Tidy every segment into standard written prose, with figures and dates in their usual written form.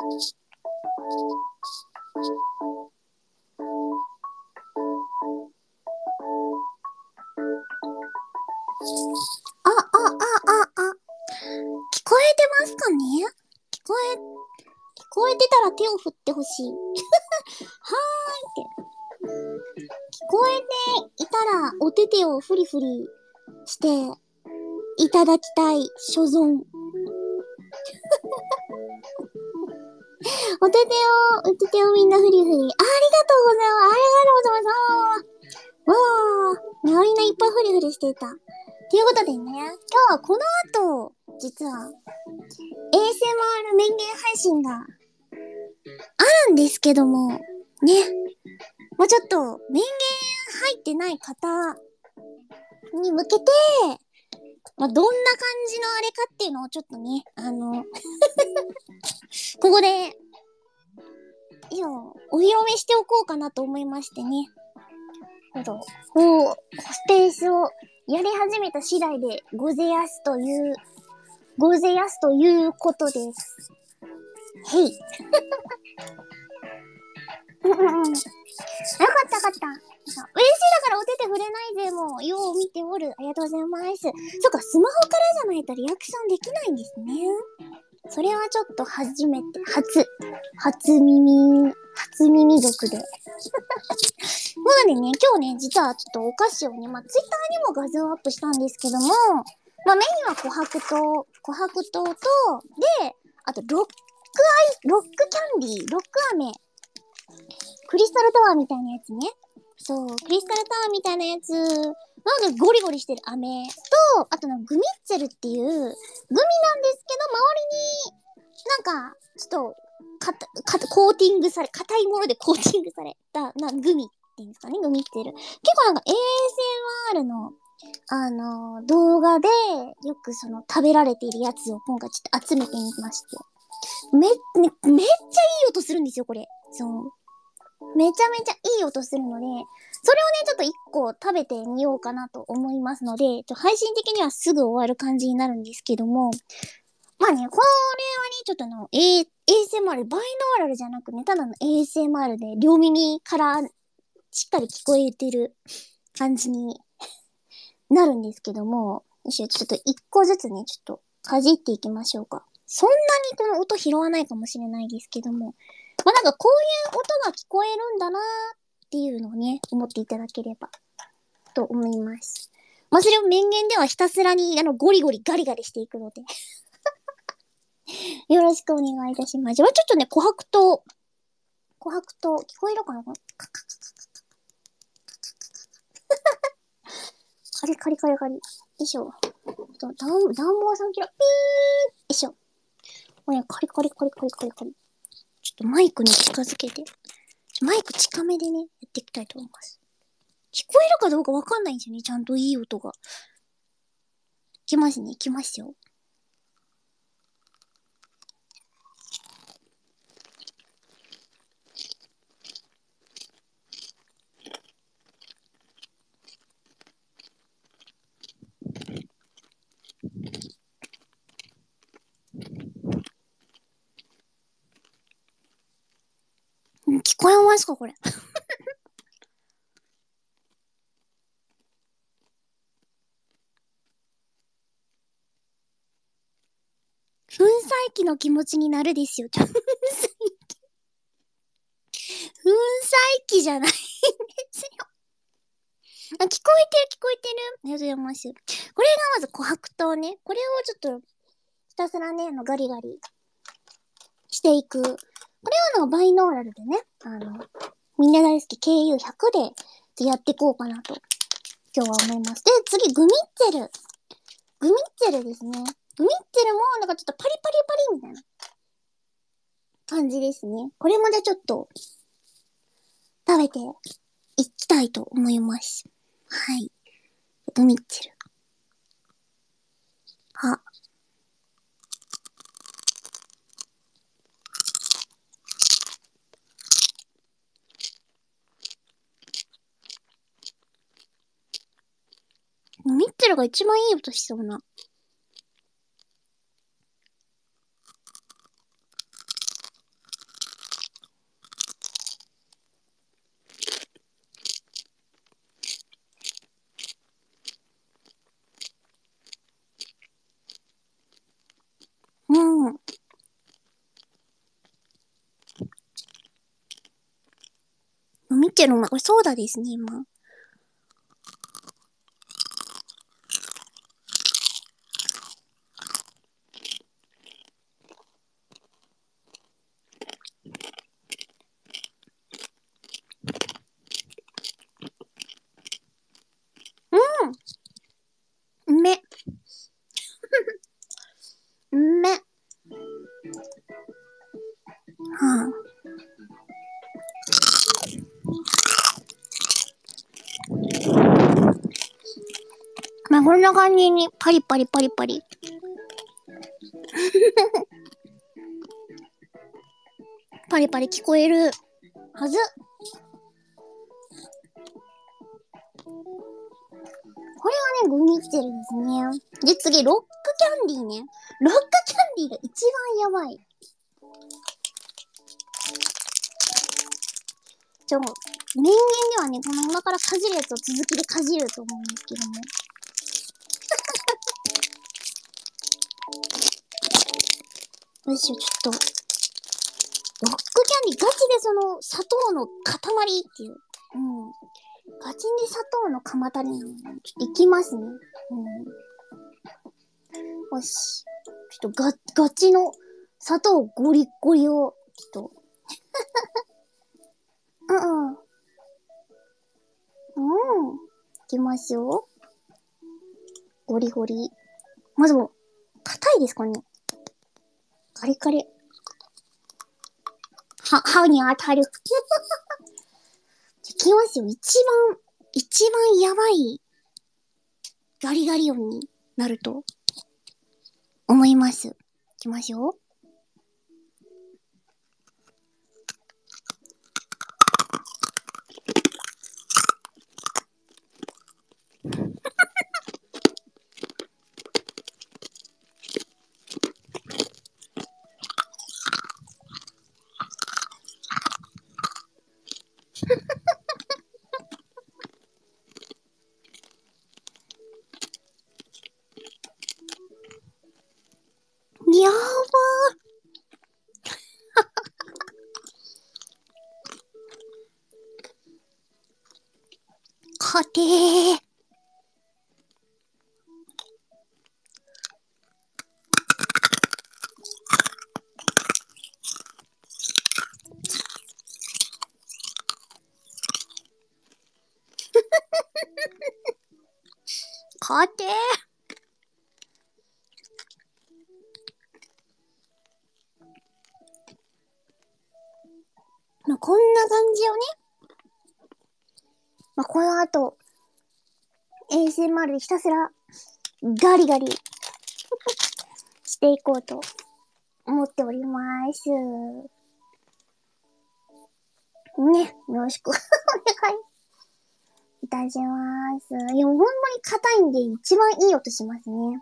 聞こえてますかね？聞こえてたら手を振ってほしい。はーいって。聞こえていたらお手手をフリフリしていただきたい所存。お手手をみんなフリフリ。ありがとうございます。ありがとうございます。わー。みんないっぱいフリフリしていた。ということでね、今日はこの後、実は、ASMR 面言配信があるんですけども、ね。もうちょっと、面言入ってない方に向けて、まあ、どんな感じのあれかっていうのをちょっとね、ここで、お披露目しておこうかなと思いましてね。こう、スペースをやり始めた次第でごぜやすということです。へい。よかったよかった。嬉しいだからお手手触れないでも、よう見ておる。ありがとうございます。そっか、スマホからじゃないとリアクションできないんですね。それはちょっと初めて、初耳族で。なのでね、今日ね、実はちょっとお菓子をね、ツイッターにも画像アップしたんですけども、メインは琥珀糖と、で、あとロックキャンディー、ロック飴、クリスタルタワーみたいなやつね。そう、クリスタルタワーみたいなやつ、なんかゴリゴリしてる飴と、あとグミッツェルっていう、グミなんですけど、周りに、なんか、ちょっと、コーティングされ、硬いものでコーティングされた、グミっていうんですかね、グミッツェル。結構なんか ASMR の、動画で、よく食べられているやつを今回ちょっと集めてみまして。めっちゃいい音するんですよ、これ。そう。めちゃめちゃいい音するので、それをね、ちょっと一個食べてみようかなと思いますので、配信的にはすぐ終わる感じになるんですけども、まあね、これはね、ちょっとASMR、バイノーラルじゃなくね、ただの ASMR で両耳からしっかり聞こえてる感じになるんですけども、ちょっと一個ずつね、ちょっとかじっていきましょうか。そんなにこの音拾わないかもしれないですけども、なんかこういう音が聞こえるんだなーっていうのをね、思っていただければと思います。それを面言ではひたすらにゴリゴリガリガリしていくのでよろしくお願いいたします。ちょっとね、琥珀糖、聞こえるかなカリカリカリカリ。よいしょ。暖房3キロ。ピーよいしょ。これカリカリカリカリカリカリ。ちょっとマイクに近づけて。マイク近めでね、やっていきたいと思います。聞こえるかどうかわかんないんですよね。ちゃんといい音が。いきますね。いきますよ。聞こえますかこれ。粉砕機の気持ちになるですよ。粉砕機じゃないんですよ。聞こえてる。ありがとうございます。これがまず琥珀糖ね。これをちょっと、ひたすらね、ガリガリしていく。これをバイノーラルでね、みんな大好き KU100 でやっていこうかなと、今日は思います。で、次、グミッツェル。グミッツェルですね。グミッツェルも、なんかちょっとパリパリパリみたいな感じですね。これもじゃちょっと、食べていきたいと思います。はい。グミッツェル。ミッツェルが一番いい音しそうな。 ッチェルもこれソーダですね、今。うめ。うめ。はあ。まあ、こんな感じにパリパリパリパリ。パリパリ聞こえるはず。これがね、グミッチェルですね。で、次、ロックキャンディーね。ロックキャンディーが一番やばい。名言ではね、この今からかじるやつを続きでかじると思うんですけども。よいしょ、ちょっと。ロックキャンディー、ガチでその、砂糖の塊っていう。ガチで砂糖のかまたりなので、ちょっといきますね。よし。ちょっとガチの砂糖ゴリゴリを、ちょっと。いきますよ。ゴリゴリ。まずも、硬いですかね。カリカリ。歯に当たる。いきますよ。一番やばいガリガリ音になると思います。いきますよ。やばー。かてー。かてー。まあ、こんな感じよね。まあ、この後、ASMR でひたすらガリガリしていこうと思っております。ね、よろしくお願いいたします。いや、ほんまに硬いんで一番いい音しますね。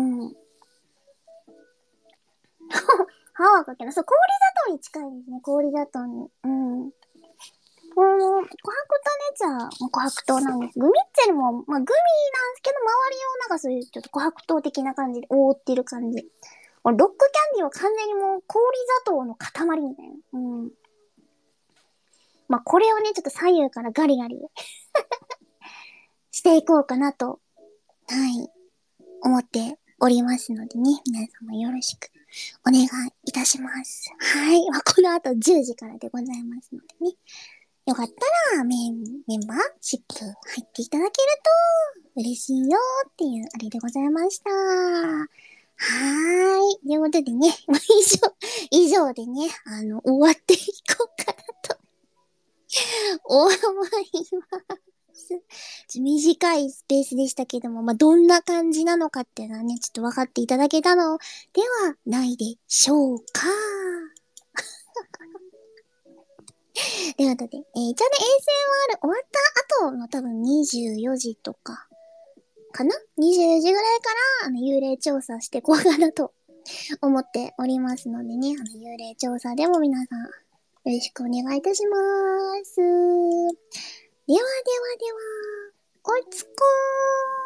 歯はかけない。そう、氷砂糖に近いですね。氷砂糖に。この、琥珀糖のやつは、琥珀糖なんです。グミッツェルも、まあ、グミなんですけど、周りをなんかそういうちょっと琥珀糖的な感じで覆ってる感じ。ロックキャンディーは完全にもう氷砂糖の塊みたいな。まあ、これをね、ちょっと左右からガリガリしていこうかなと、思っておりますのでね、皆様よろしくお願いいたします。はい。まあ、この後10時からでございますのでね。よかったらメンバーシップ入っていただけると嬉しいよっていうあれでございました。はーい。ということでね、以上でね、終わっていこうかなと思います。短いスペースでしたけども、まあ、どんな感じなのかっていうのはね、ちょっと分かっていただけたのではないでしょうか。ということで、一応ね、ASMR 終わった後の多分24時とか、かな ?24 時ぐらいから、幽霊調査していこうかなと思っておりますのでね、幽霊調査でも皆さん、よろしくお願いいたします。ではではでは、おつこー。